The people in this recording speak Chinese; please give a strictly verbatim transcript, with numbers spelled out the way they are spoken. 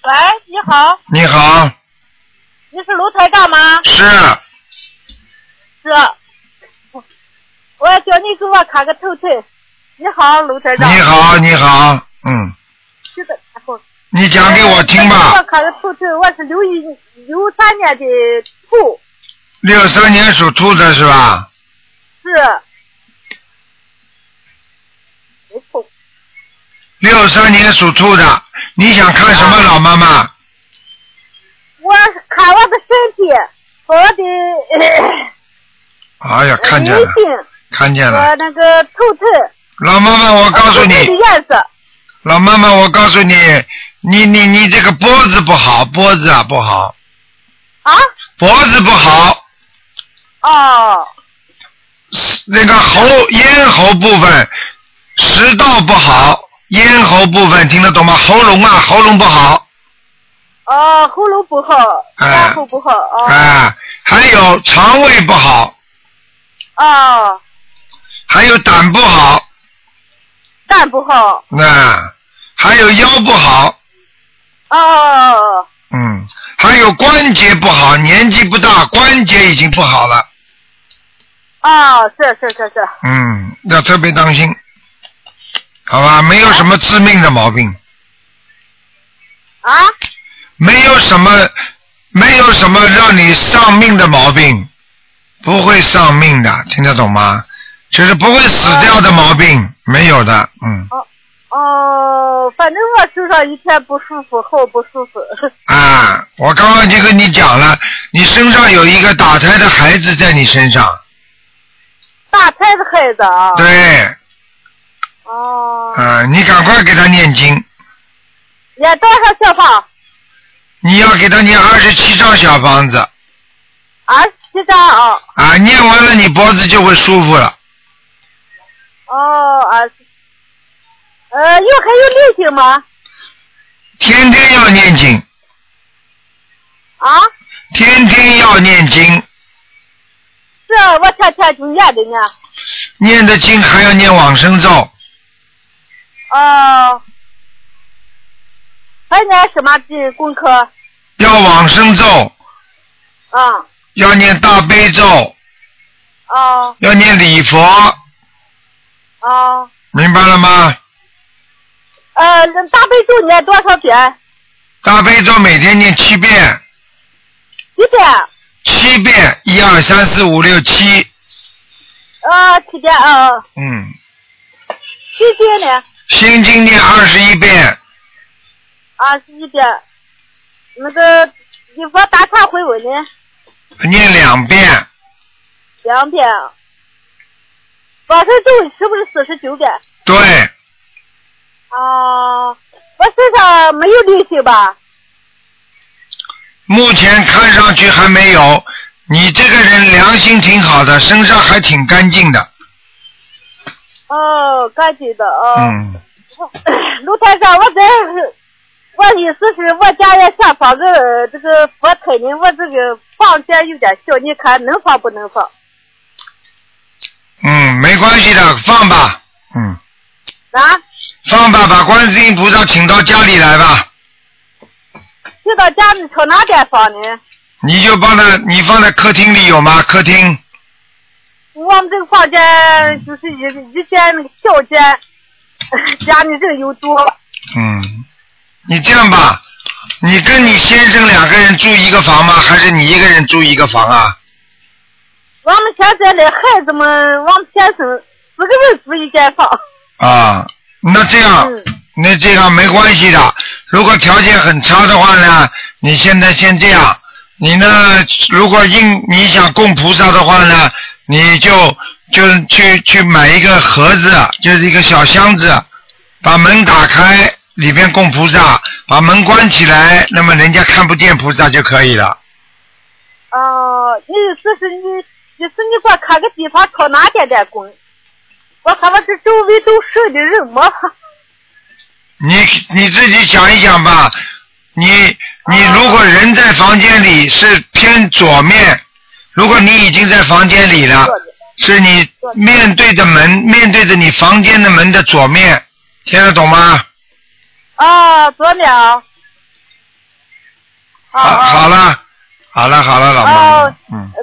喂，你好。 你好。 你是卢台长吗？ 是。 是。我要叫你给我看个头疼。你好，卢台长。 你好，你好，嗯。 是的， 你讲给我听吧。 我看个头疼，我是六一六三年的兔。 六三年属兔的是吧？ 是。没错。 六三年属兔的，你想看什么，老妈妈？ 我看我的身体，我的。 哎呀，看见了，看见了。 我那个头疼。 老妈妈，我告诉你。 颜色。 老妈妈，我告诉你，你你你这个脖子不好，脖子啊不好。 啊？ 脖子不好。 哦。 那个喉咽喉部分食道不好，咽喉部分听得懂吗？喉咙啊，喉咙不好。 哦，喉咙不好，咽喉不好。哦。 哎，还有肠胃不好。 哦。 还有胆不好。 胆不好。 那还有腰不好。 哦。 嗯，还有关节不好，年纪不大，关节已经不好了。 哦，是是是是。 嗯，要特别当心，好吧？没有什么致命的毛病。 啊？ 没有什么，没有什么让你丧命的毛病，不会丧命的，听得懂吗？就是不会死掉的毛病，哦、没有的，嗯。 哦哦，反正我手上一天不舒服，后不舒服。 啊，我刚刚已经跟你讲了，你身上有一个打胎的孩子在你身上。 打胎的孩子啊。 对。 哦。 啊，你赶快给他念经。 念多少小房？ 你要给他念二十七张小房子。 二十七张啊。 啊，念完了你脖子就会舒服了。 哦，二十。呃，有还有灵性吗？ 天天要念经。 啊？ 天天要念经。 是，我天天就念的呢。 念的经还要念往生咒。 哦。还念什么经功课？ 要往生咒。 啊。 要念大悲咒。 哦。 要念礼佛。 哦。 明白了吗？ 呃，大悲咒念多少遍？ 大悲咒每天念七遍。 几遍？ 七遍，一二三四五六七。 啊，七遍啊。 嗯。 心经呢？ 心经念二十一遍。 二十一遍。那个礼佛大忏悔文呢？ 念两遍。 两遍。往生咒是不是四十九遍？ 对。 啊，我身上没有灵性吧？ 目前看上去还没有，你这个人良心挺好的，身上还挺干净的。 哦，干净的哦。 嗯。 卢台长，我这我意思是我家也想放个这个佛台呢，我这个房间有点小，你看能放不能放？ 嗯，没关系的，放吧。嗯。 啊？ 放吧，把观世音菩萨请到家里来吧。 请到家里朝哪边放呢？ 你就放在你放在客厅里有吗？客厅。 我们这个房间就是一一间那个小间，家里人又多。 嗯，你这样吧，你跟你先生两个人住一个房吗？还是你一个人住一个房啊？ 我们现在的孩子们，我们先生四个人住一间房。 啊，那这样，嗯、那这样没关系的。如果条件很差的话呢，你现在先这样。你呢，如果应你想供菩萨的话呢，你就就去去买一个盒子，就是一个小箱子，把门打开，里边供菩萨，把门关起来，那么人家看不见菩萨就可以了。 哦、呃，你意思是你，意思你给我看个地方朝哪点点供？我看我这周围都舍的人吗？ 你你自己想一想吧，你你如果人在房间里是偏左面，如果你已经在房间里了，是你面对着门，面对着你房间的门的左面，听得懂吗？ 啊，左面啊。 好，好了，好了，好了，老妈妈，嗯。